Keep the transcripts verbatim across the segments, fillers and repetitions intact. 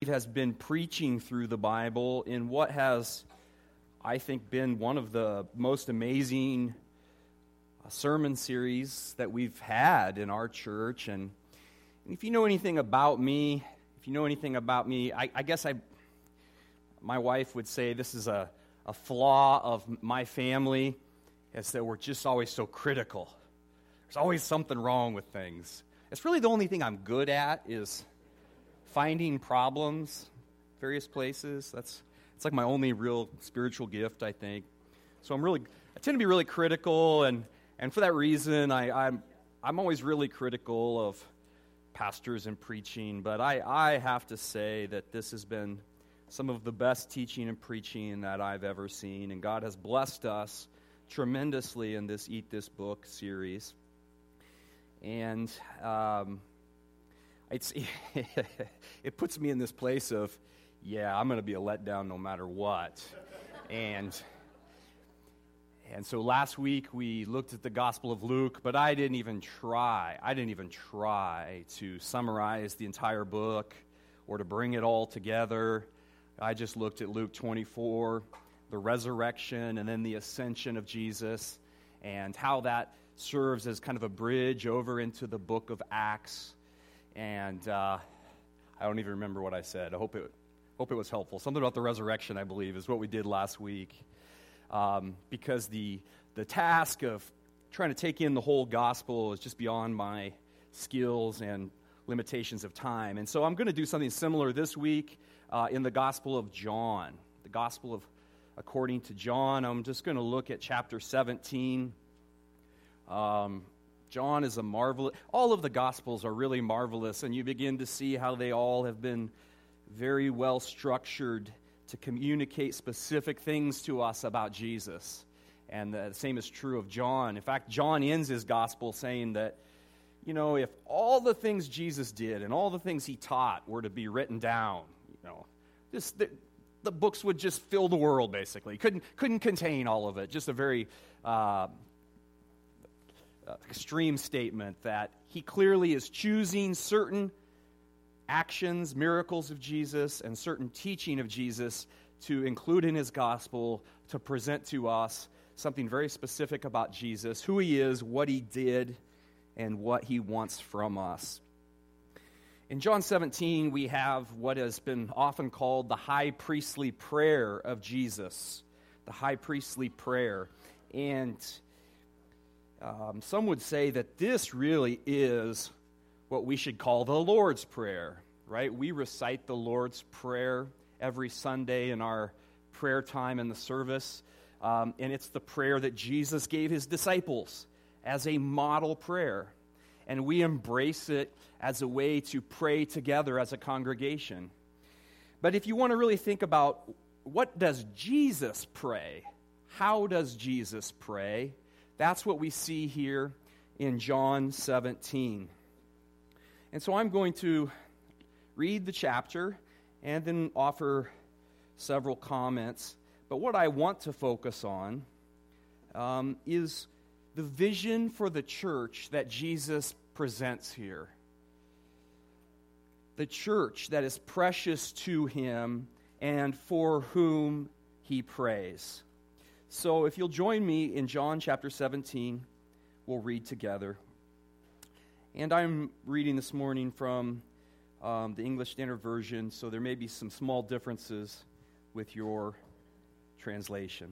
has been preaching through the Bible in what has, I think, been one of the most amazing sermon series that we've had in our church. And if you know anything about me, if you know anything about me, I, I guess I, my wife would say this is a, a flaw of my family, is that we're just always so critical. There's always something wrong with things. It's really the only thing I'm good at is finding problems, various places. That's it's like my only real spiritual gift, I think. So I'm really, I tend to be really critical, and, and for that reason, I, I'm I'm always really critical of pastors and preaching. But I, I have to say that this has been some of the best teaching and preaching that I've ever seen, and God has blessed us tremendously in this Eat This Book series. And um, it's it puts me in this place of, yeah, I'm going to be a letdown no matter what. and and so last week we looked at the Gospel of Luke, but I didn't even try. I didn't even try to summarize the entire book or to bring it all together. I just looked at Luke twenty-four, the resurrection, and then the ascension of Jesus, and how that serves as kind of a bridge over into the book of Acts. And uh, I don't even remember what I said. I hope it hope it was helpful. Something about the resurrection, I believe, is what we did last week. Um, because the the task of trying to take in the whole gospel is just beyond my skills and limitations of time. And so I'm going to do something similar this week uh, in the Gospel of John. The Gospel of according to John. I'm just going to look at chapter seventeen. Um, John is a marvelous, all of the Gospels are really marvelous, and you begin to see how they all have been very well structured to communicate specific things to us about Jesus. And the same is true of John. In fact, John ends his Gospel saying that, you know, if all the things Jesus did and all the things he taught were to be written down, you know, just the, the books would just fill the world, basically. Couldn't, couldn't contain all of it. Just a very Uh, extreme statement that he clearly is choosing certain actions, miracles of Jesus, and certain teaching of Jesus to include in his gospel to present to us something very specific about Jesus, who he is, what he did, and what he wants from us. In John seventeen, we have what has been often called the high priestly prayer of Jesus, the high priestly prayer. And Um, some would say that this really is what we should call the Lord's Prayer, right? We recite the Lord's Prayer every Sunday in our prayer time in the service, um, and it's the prayer that Jesus gave his disciples as a model prayer, and we embrace it as a way to pray together as a congregation. But if you want to really think about what does Jesus pray, how does Jesus pray, that's what we see here in John seventeen. And so I'm going to read the chapter and then offer several comments. But what I want to focus on um, is the vision for the church that Jesus presents here. The church that is precious to him and for whom he prays. So if you'll join me in John chapter seventeen, we'll read together. And I'm reading this morning from um, the English Standard Version, so there may be some small differences with your translation.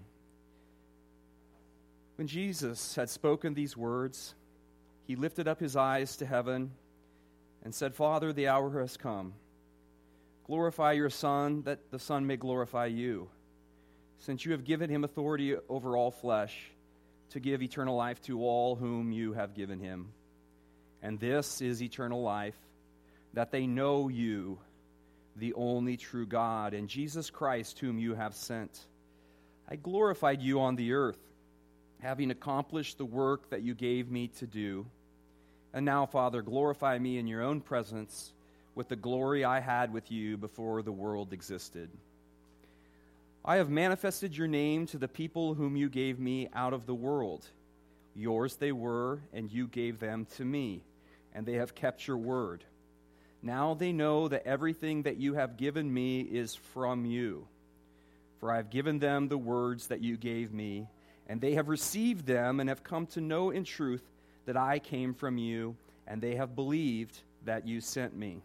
When Jesus had spoken these words, he lifted up his eyes to heaven and said, "Father, the hour has come. Glorify your Son, that the Son may glorify you, since you have given him authority over all flesh, to give eternal life to all whom you have given him. And this is eternal life, that they know you, the only true God, and Jesus Christ whom you have sent. I glorified you on the earth, having accomplished the work that you gave me to do. And now, Father, glorify me in your own presence with the glory I had with you before the world existed. I have manifested your name to the people whom you gave me out of the world. Yours they were, and you gave them to me, and they have kept your word. Now they know that everything that you have given me is from you. For I have given them the words that you gave me, and they have received them and have come to know in truth that I came from you, and they have believed that you sent me.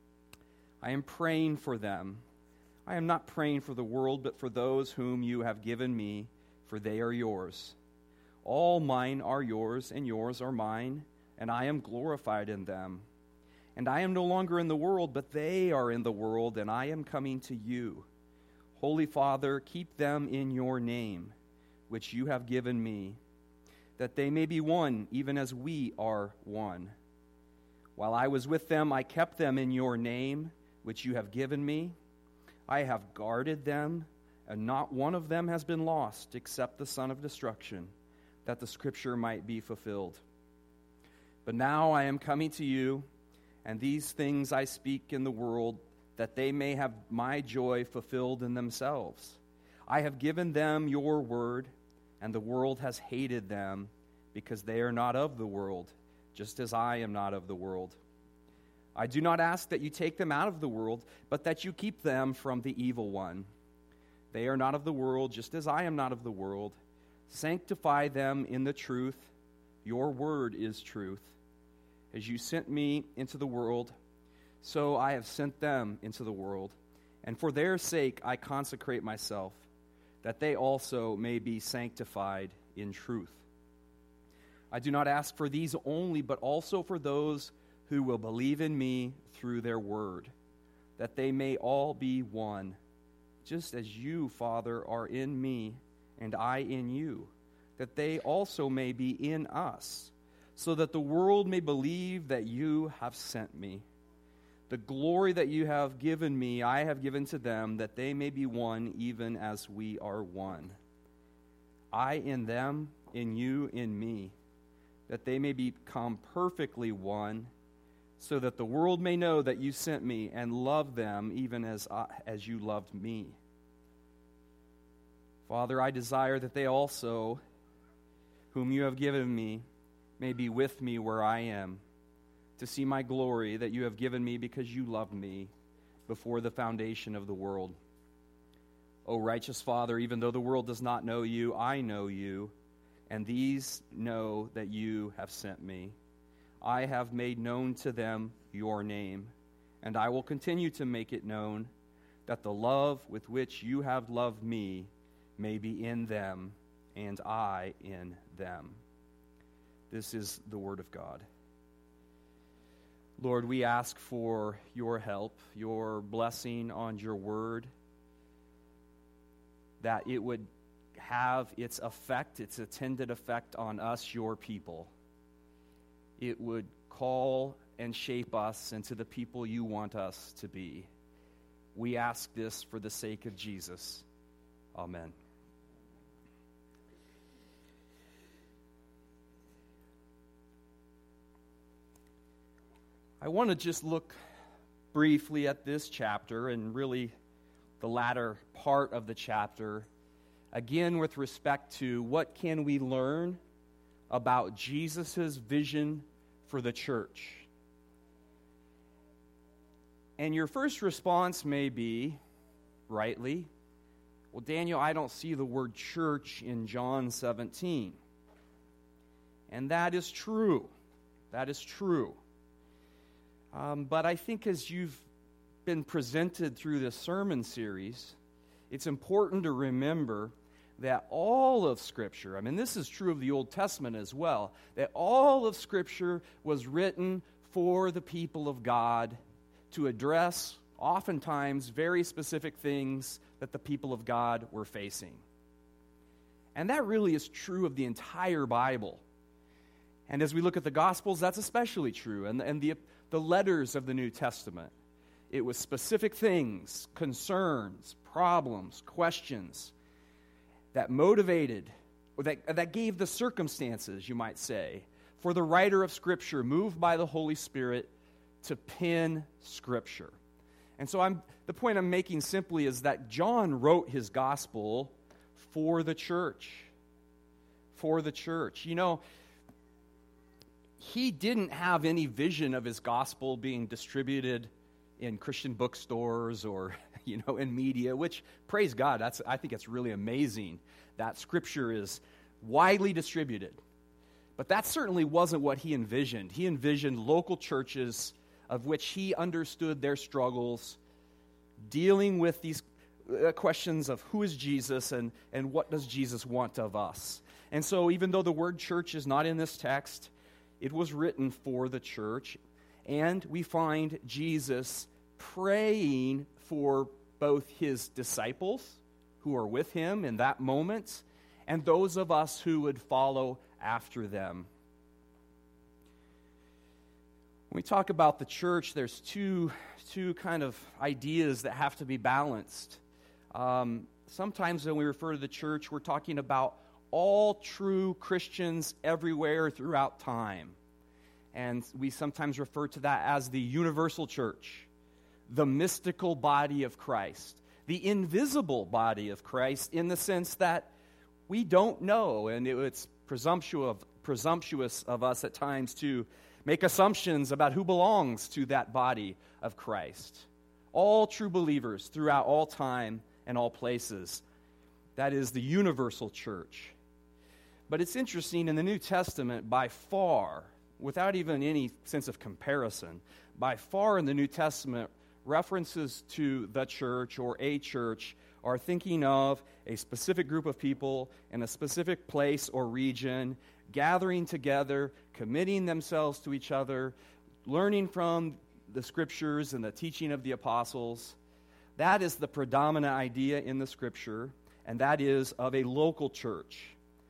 I am praying for them. I am not praying for the world, but for those whom you have given me, for they are yours. All mine are yours, and yours are mine, and I am glorified in them. And I am no longer in the world, but they are in the world, and I am coming to you. Holy Father, keep them in your name, which you have given me, that they may be one, even as we are one. While I was with them, I kept them in your name, which you have given me. I have guarded them, and not one of them has been lost, except the son of destruction, that the scripture might be fulfilled. But now I am coming to you, and these things I speak in the world, that they may have my joy fulfilled in themselves. I have given them your word, and the world has hated them, because they are not of the world, just as I am not of the world. I do not ask that you take them out of the world, but that you keep them from the evil one. They are not of the world, just as I am not of the world. Sanctify them in the truth. Your word is truth. As you sent me into the world, so I have sent them into the world. And for their sake I consecrate myself, that they also may be sanctified in truth. I do not ask for these only, but also for those who will believe in me through their word, that they may all be one, just as you, Father, are in me and I in you, that they also may be in us, so that the world may believe that you have sent me. The glory that you have given me, I have given to them, that they may be one even as we are one. I in them, in you in me, that they may become perfectly one, so that the world may know that you sent me and love them even as I, as you loved me. Father, I desire that they also, whom you have given me, may be with me where I am, to see my glory that you have given me because you loved me before the foundation of the world. O righteous Father, even though the world does not know you, I know you, and these know that you have sent me. I have made known to them your name, and I will continue to make it known, that the love with which you have loved me may be in them, and I in them. This is the word of God. Lord, we ask for your help, your blessing on your word, that it would have its effect, its intended effect on us, your people. It would call and shape us into the people you want us to be. We ask this for the sake of Jesus. Amen. I want to just look briefly at this chapter, and really the latter part of the chapter, again with respect to what can we learn about Jesus' vision for the church. And your first response may be, rightly, well, Daniel, I don't see the word church in John seventeen. And that is true. That is true. Um, but I think as you've been presented through this sermon series, it's important to remember that all of Scripture, I mean, this is true of the Old Testament as well, that all of Scripture was written for the people of God to address, oftentimes, very specific things that the people of God were facing. And that really is true of the entire Bible. And as we look at the Gospels, that's especially true. And, and the, the letters of the New Testament, it was specific things, concerns, problems, questions that motivated, or that, that gave the circumstances, you might say, for the writer of Scripture, moved by the Holy Spirit, to pen Scripture. And so I'm the point I'm making simply is that John wrote his gospel for the church. For the church. You know, he didn't have any vision of his gospel being distributed in Christian bookstores or, you know, in media, which, praise God, that's I think it's really amazing that Scripture is widely distributed. But that certainly wasn't what he envisioned. He envisioned local churches of which he understood their struggles, dealing with these uh, questions of who is Jesus and, and what does Jesus want of us. And so even though the word church is not in this text, it was written for the church, and we find Jesus praying for both his disciples who are with him in that moment and those of us who would follow after them. When we talk about the church, there's two, two kind of ideas that have to be balanced. Um, sometimes when we refer to the church, we're talking about all true Christians everywhere throughout time. And we sometimes refer to that as the universal church, the mystical body of Christ, the invisible body of Christ, in the sense that we don't know, and it's presumptuous, presumptuous of us at times to make assumptions about who belongs to that body of Christ. All true believers throughout all time and all places. That is the universal church. But it's interesting, in the New Testament, by far, without even any sense of comparison, by far in the New Testament, references to the church or a church are thinking of a specific group of people in a specific place or region, gathering together, committing themselves to each other, learning from the Scriptures and the teaching of the apostles. That is the predominant idea in the Scripture, and that is of a local church.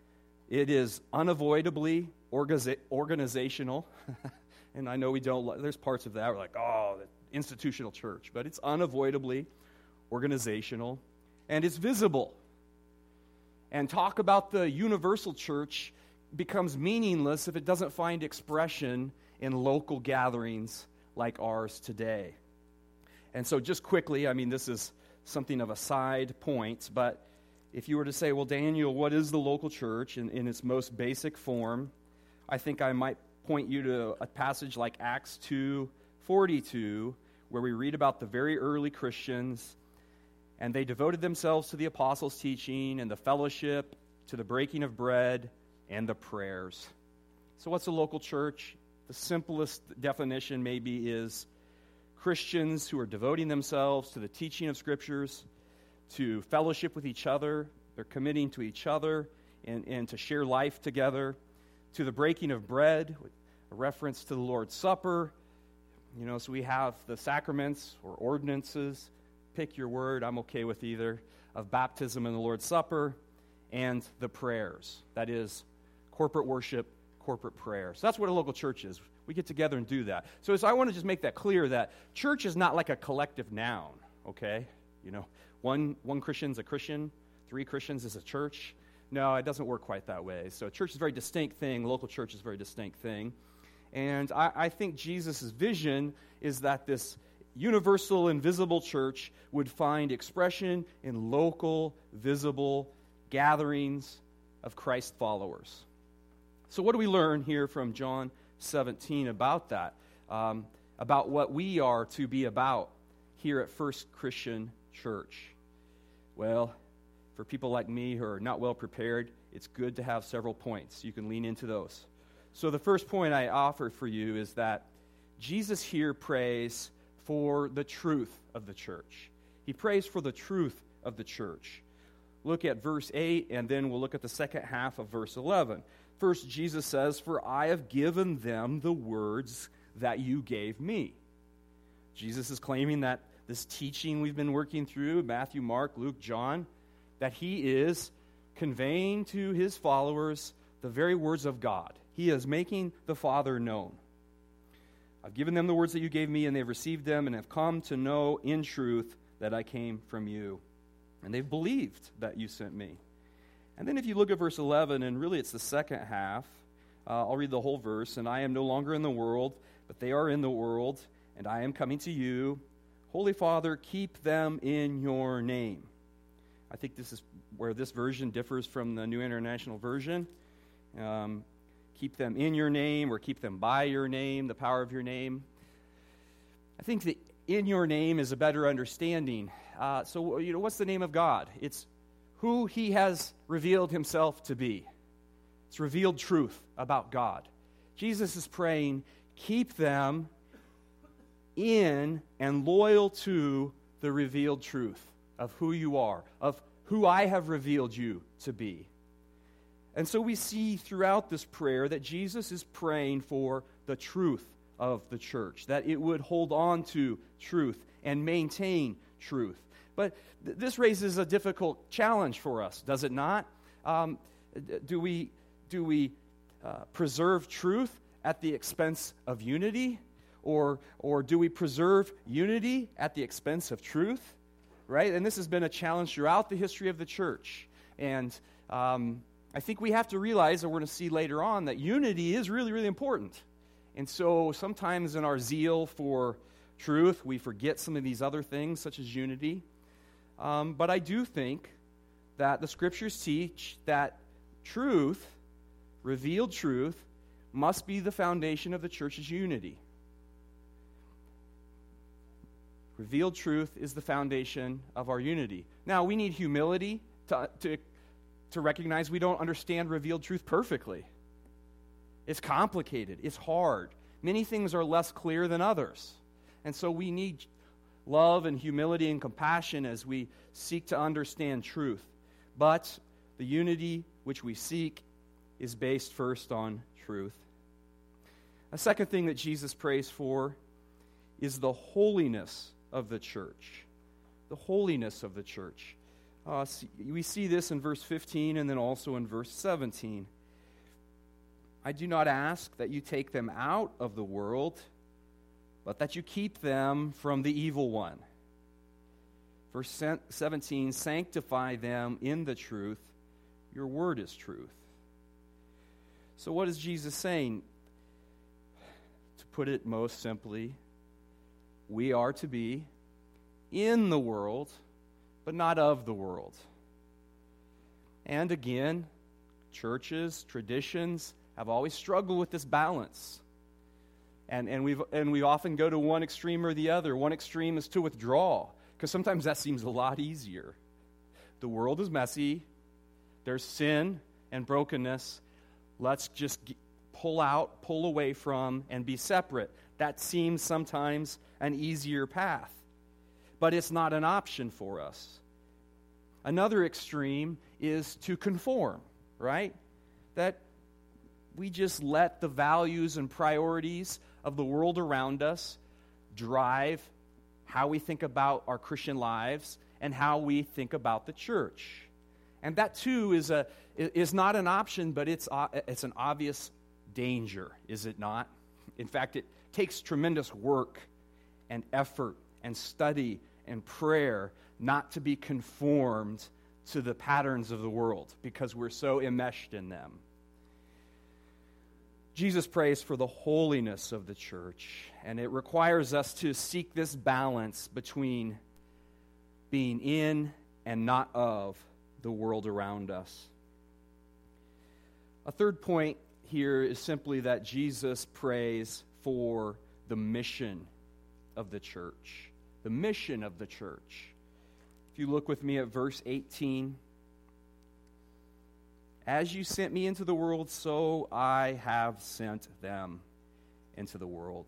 It is unavoidably organiza- organizational, and I know we don't, there's parts of that, we're like, oh, the institutional church, but it's unavoidably organizational, and it's visible. And talk about the universal church becomes meaningless if it doesn't find expression in local gatherings like ours today. And so just quickly, I mean, this is something of a side point, but if you were to say, well, Daniel, what is the local church in, in its most basic form? I think I might point you to a passage like Acts two forty-two, where we read about the very early Christians, and they devoted themselves to the apostles' teaching and the fellowship, to the breaking of bread, and the prayers. So what's a local church? The simplest definition maybe is Christians who are devoting themselves to the teaching of Scriptures, to fellowship with each other, they're committing to each other, and, and to share life together, to the breaking of bread, a reference to the Lord's Supper. You know, so we have the sacraments or ordinances, pick your word, I'm okay with either, of baptism and the Lord's Supper, and the prayers. That is, corporate worship, corporate prayer. So that's what a local church is. We get together and do that. So, so I want to just make that clear that church is not like a collective noun, okay? You know, one one Christian's a Christian, three Christians is a church. No, it doesn't work quite that way. So church is a very distinct thing. Local church is a very distinct thing. And I, I think Jesus' vision is that this universal, invisible church would find expression in local, visible gatherings of Christ followers. So what do we learn here from John seventeen about that? Um, about what we are to be about here at First Christian Church? Well, for people like me who are not well prepared, it's good to have several points. You can lean into those. So the first point I offer for you is that Jesus here prays for the truth of the church. He prays for the truth of the church. Look at verse eight, and then we'll look at the second half of verse eleven. First, Jesus says, "For I have given them the words that you gave me." Jesus is claiming that this teaching we've been working through, Matthew, Mark, Luke, John, that he is conveying to his followers the very words of God. He is making the Father known. I've given them the words that you gave me, and they've received them and have come to know in truth that I came from you. And they've believed that you sent me. And then if you look at verse eleven, and really it's the second half, uh, I'll read the whole verse. "And I am no longer in the world, but they are in the world, and I am coming to you. Holy Father, keep them in your name." I think this is where this version differs from the New International Version. Um, keep them in your name, or keep them by your name, the power of your name. I think that in your name is a better understanding. Uh, so, you know, what's the name of God? It's who he has revealed himself to be. It's revealed truth about God. Jesus is praying, keep them in and loyal to the revealed truth of who you are, of who I have revealed you to be. And so we see throughout this prayer that Jesus is praying for the truth of the church, that it would hold on to truth and maintain truth. But th- this raises a difficult challenge for us, does it not? Um, do we, do we uh, preserve truth at the expense of unity? Or, or do we preserve unity at the expense of truth? Right? And this has been a challenge throughout the history of the church. And um, I think we have to realize, and we're going to see later on, that unity is really, really important. And so sometimes in our zeal for truth, we forget some of these other things, such as unity. Um, but I do think that the Scriptures teach that truth, revealed truth, must be the foundation of the church's unity. Revealed truth is the foundation of our unity. Now, we need humility to, to, to recognize we don't understand revealed truth perfectly. It's complicated. It's hard. Many things are less clear than others. And so we need love and humility and compassion as we seek to understand truth. But the unity which we seek is based first on truth. A second thing that Jesus prays for is the holiness of the church. The holiness of the church. Uh, see, we see this in verse fifteen and then also in verse seventeen. I do not ask that you take them out of the world, but that you keep them from the evil one. Verse seventeen, sanctify them in the truth. Your word is truth. So what is Jesus saying? To put it most simply, we are to be in the world, but not of the world. And again, churches, traditions have always struggled with this balance. And, and, we've, and we often go to one extreme or the other. One extreme is to withdraw, because sometimes that seems a lot easier. The world is messy. There's sin and brokenness. Let's just get, pull out, pull away from, and be separate. That seems sometimes an easier path. But it's not an option for us. Another extreme is to conform, right? That we just let the values and priorities of the world around us drive how we think about our Christian lives and how we think about the church. And that too is a is not an option, but it's it's an obvious danger, is it not? In fact, it takes tremendous work and effort and study and prayer not to be conformed to the patterns of the world because we're so enmeshed in them. Jesus prays for the holiness of the church, and it requires us to seek this balance between being in and not of the world around us. A third point here is simply that Jesus prays for the mission of the church. The mission of the church. If you look with me at verse eighteen, as you sent me into the world, so I have sent them into the world.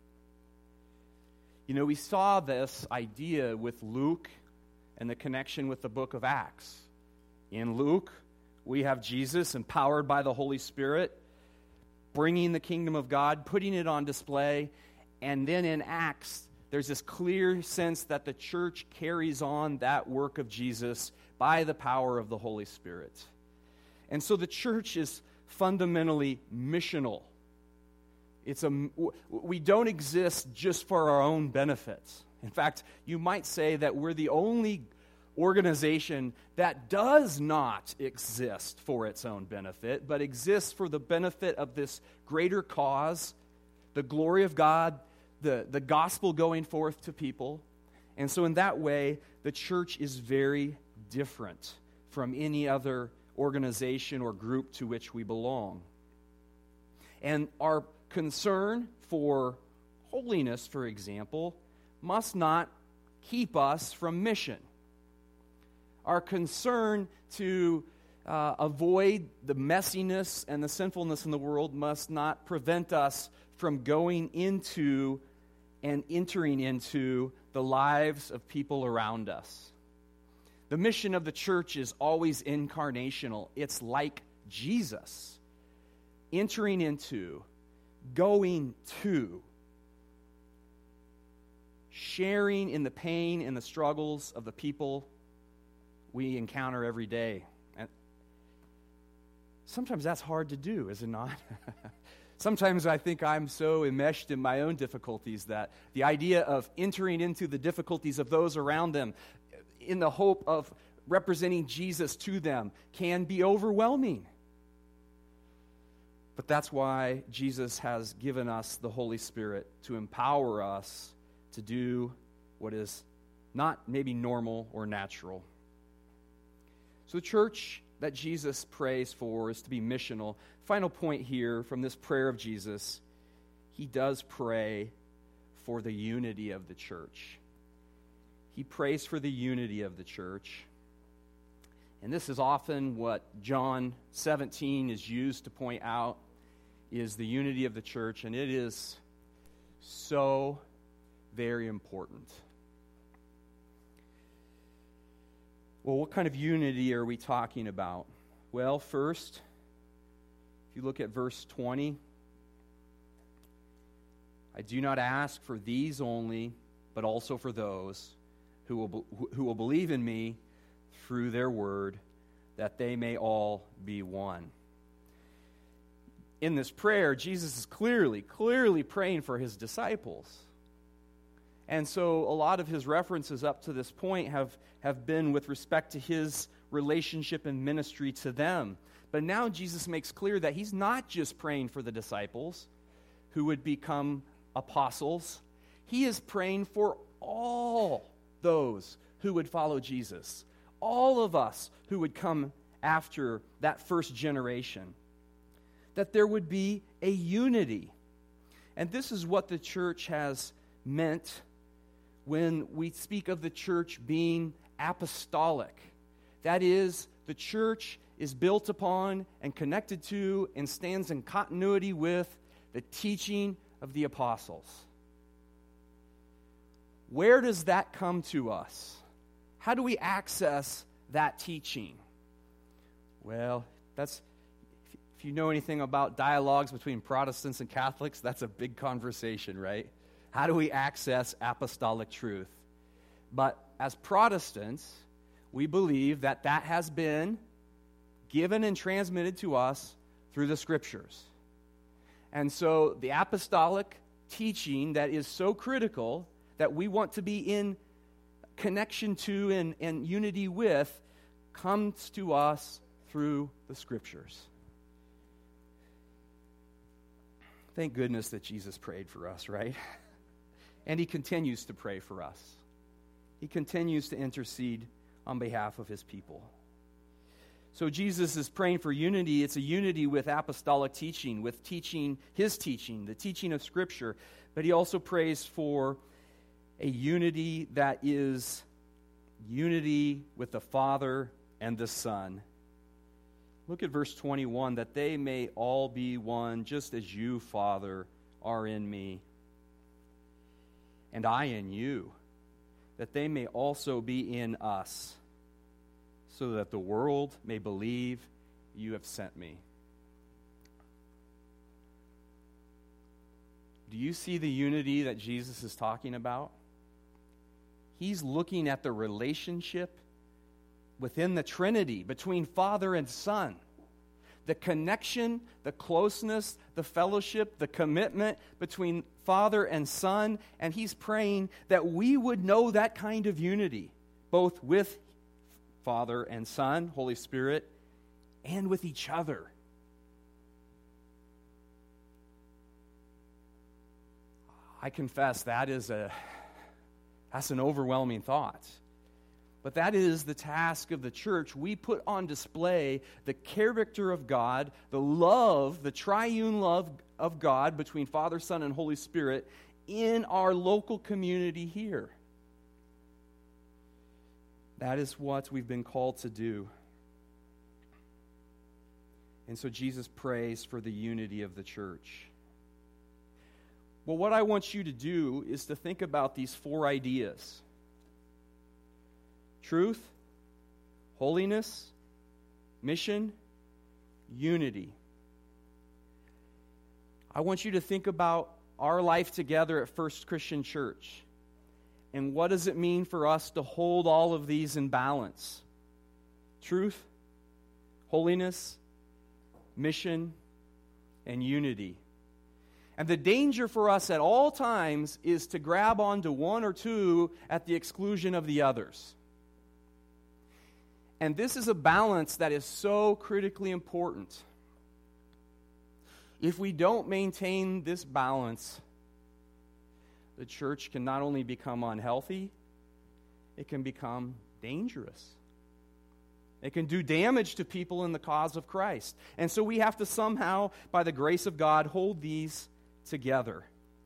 You know, we saw this idea with Luke and the connection with the book of Acts. In Luke, we have Jesus empowered by the Holy Spirit, bringing the kingdom of God, putting it on display. And then in Acts, there's this clear sense that the church carries on that work of Jesus by the power of the Holy Spirit. And so the church is fundamentally missional. It's a, we don't exist just for our own benefits. In fact, you might say that we're the only organization that does not exist for its own benefit, but exists for the benefit of this greater cause, the glory of God, the, the gospel going forth to people. And so in that way, the church is very different from any other organization or group to which we belong. And our concern for holiness, for example, must not keep us from mission. Our concern to uh, avoid the messiness and the sinfulness in the world must not prevent us from going into and entering into the lives of people around us. The mission of the church is always incarnational. It's like Jesus, entering into, going to, sharing in the pain and the struggles of the people we encounter every day. And sometimes that's hard to do, is it not? Sometimes I think I'm so enmeshed in my own difficulties that the idea of entering into the difficulties of those around them in the hope of representing Jesus to them can be overwhelming. But that's why Jesus has given us the Holy Spirit to empower us to do what is not maybe normal or natural. So the church that Jesus prays for is to be missional. Final point here from this prayer of Jesus, he does pray for the unity of the church. He prays for the unity of the church. And this is often what John seventeen is used to point out, is the unity of the church, and it is so very important. Well, what kind of unity are we talking about? Well, first, if you look at verse twenty, I do not ask for these only, but also for those who will, who will believe in me through their word, that they may all be one. In this prayer, Jesus is clearly, clearly praying for his disciples. And so a lot of his references up to this point have, have been with respect to his relationship and ministry to them. But now Jesus makes clear that he's not just praying for the disciples who would become apostles. He is praying for all those who would follow Jesus. All of us who would come after that first generation. That there would be a unity. And this is what the church has meant when we speak of the church being apostolic. That is, the church is built upon and connected to and stands in continuity with the teaching of the apostles. Where does that come to us? How do we access that teaching? Well, that's if you know anything about dialogues between Protestants and Catholics, that's a big conversation, right? How do we access apostolic truth? But as Protestants, we believe that that has been given and transmitted to us through the Scriptures. And so the apostolic teaching that is so critical that we want to be in connection to and, and unity with comes to us through the Scriptures. Thank goodness that Jesus prayed for us, right? And he continues to pray for us. He continues to intercede on behalf of his people. So Jesus is praying for unity. It's a unity with apostolic teaching, with teaching, his teaching, the teaching of Scripture. But he also prays for a unity that is unity with the Father and the Son. Look at verse twenty-one, that they may all be one, just as you, Father, are in me, and I in you, that they may also be in us, so that the world may believe you have sent me. Do you see the unity that Jesus is talking about? He's looking at the relationship within the Trinity, between Father and Son. The connection, the closeness, the fellowship, the commitment between Father and Son. And he's praying that we would know that kind of unity, both with Father and Son, Holy Spirit, and with each other. I confess that is a that's an overwhelming thought. But that is the task of the church. We put on display the character of God, the love, the triune love of God between Father, Son, and Holy Spirit in our local community here. That is what we've been called to do. And so Jesus prays for the unity of the church. Well, what I want you to do is to think about these four ideas: truth, holiness, mission, unity. I want you to think about our life together at First Christian Church. And what does it mean for us to hold all of these in balance? Truth, holiness, mission, and unity. And the danger for us at all times is to grab onto one or two at the exclusion of the others. And this is a balance that is so critically important. If we don't maintain this balance, the church can not only become unhealthy, it can become dangerous. It can do damage to people in the cause of Christ. And so we have to somehow, by the grace of God, hold these together.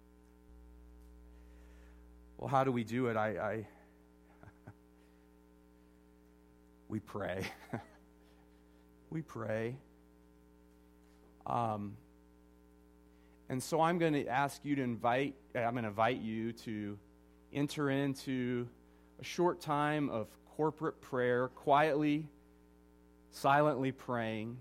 Well, how do we do it? I, I we pray. we pray. Um, and so I'm going to ask you to invite, I'm going to invite you to enter into a short time of corporate prayer, quietly, silently praying,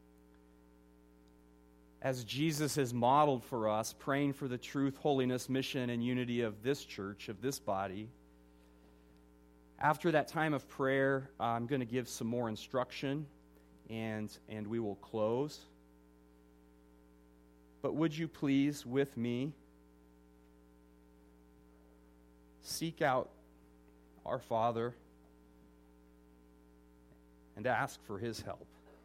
as Jesus has modeled for us, praying for the truth, holiness, mission, and unity of this church, of this body. After that time of prayer, I'm going to give some more instruction, and, and we will close. But would you please, with me, seek out our Father and ask for His help?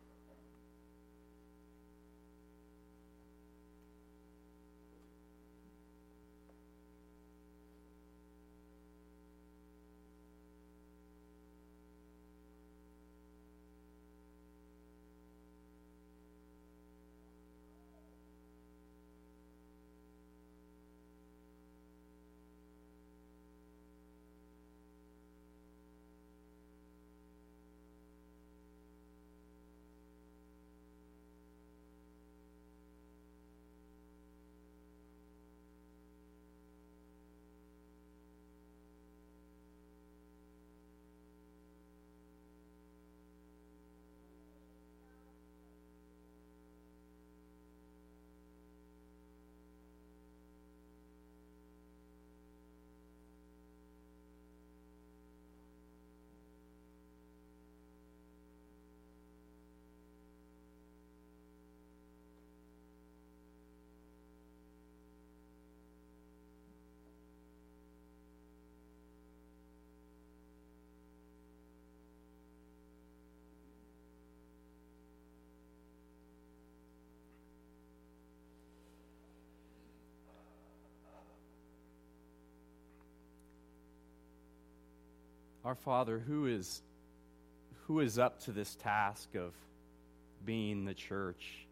Our Father, who is who is up to this task of being the church?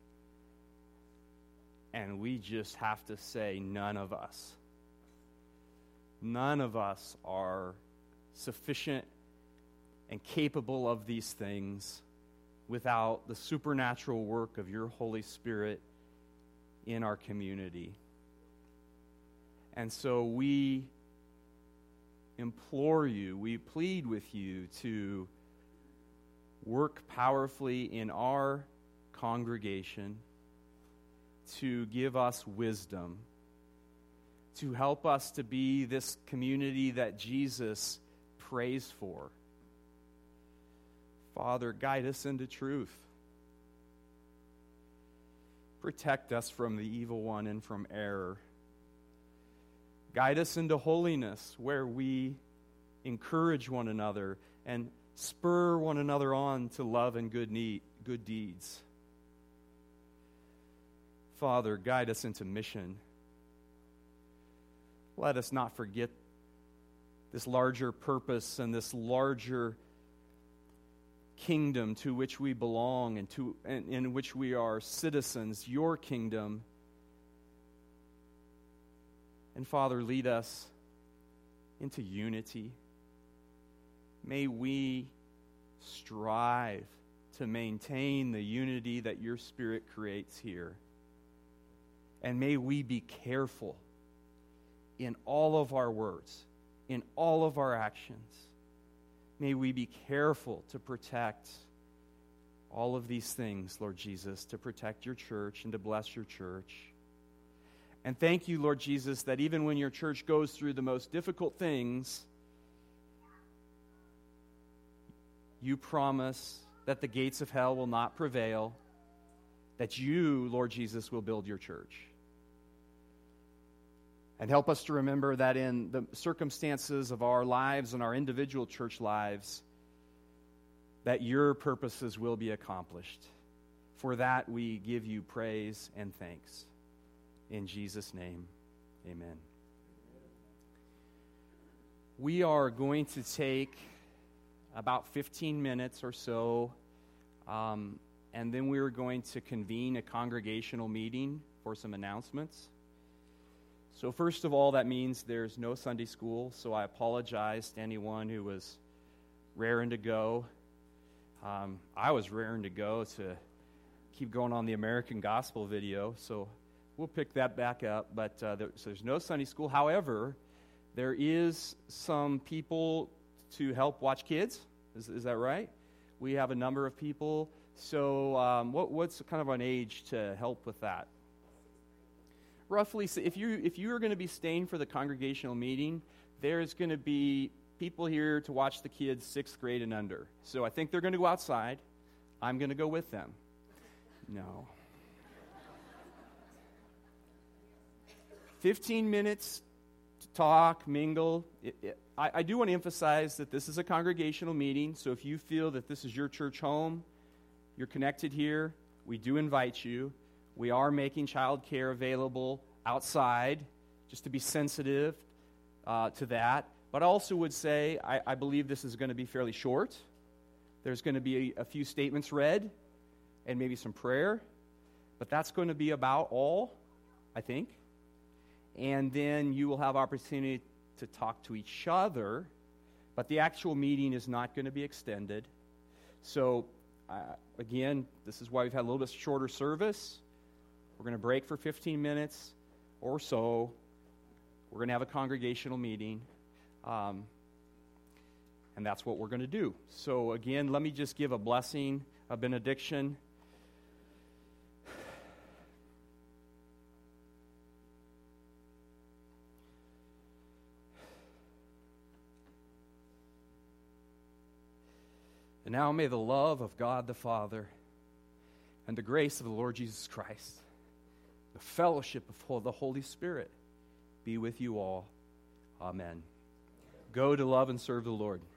And we just have to say, none of us. None of us are sufficient and capable of these things without the supernatural work of your Holy Spirit in our community. And so we implore you, we plead with you to work powerfully in our congregation, to give us wisdom, to help us to be this community that Jesus prays for. Father, guide us into truth. Protect us from the evil one and from error. Guide us into holiness, where we encourage one another and spur one another on to love and good need, good deeds. Father, guide us into mission. Let us not forget this larger purpose and this larger kingdom to which we belong and to and in which we are citizens, your kingdom. And Father, lead us into unity. May we strive to maintain the unity that your Spirit creates here. And may we be careful in all of our words, in all of our actions. May we be careful to protect all of these things, Lord Jesus, to protect your church and to bless your church. And thank you, Lord Jesus, that even when your church goes through the most difficult things, you promise that the gates of hell will not prevail, that you, Lord Jesus, will build your church. And help us to remember that in the circumstances of our lives and our individual church lives, that your purposes will be accomplished. For that we give you praise and thanks. In Jesus' name, amen. We are going to take about fifteen minutes or so, um, and then we're going to convene a congregational meeting for some announcements. So first of all, that means there's no Sunday school, so I apologize to anyone who was raring to go. Um, I was raring to go to keep going on the American Gospel video, so we'll pick that back up. But uh, there, so there's no Sunday school. However, there is some people to help watch kids. Is, is that right? We have a number of people. So um, what, what's kind of an age to help with that? Roughly, so if you if you are going to be staying for the congregational meeting, there's going to be people here to watch the kids sixth grade and under. So I think they're going to go outside. I'm going to go with them. No. Fifteen minutes to talk, mingle. It, it, I, I do want to emphasize that this is a congregational meeting, so if you feel that this is your church home, you're connected here, we do invite you. We are making child care available outside, just to be sensitive uh, to that. But I also would say I, I believe this is going to be fairly short. There's going to be a, a few statements read and maybe some prayer. But that's going to be about all, I think. And then you will have opportunity to talk to each other. But the actual meeting is not going to be extended. So, uh, again, this is why we've had a little bit shorter service. We're going to break for fifteen minutes or so. We're going to have a congregational meeting. Um, and that's what we're going to do. So again, let me just give a blessing, a benediction. And now may the love of God the Father and the grace of the Lord Jesus Christ, the fellowship of the Holy Spirit be with you all. Amen. Go to love and serve the Lord.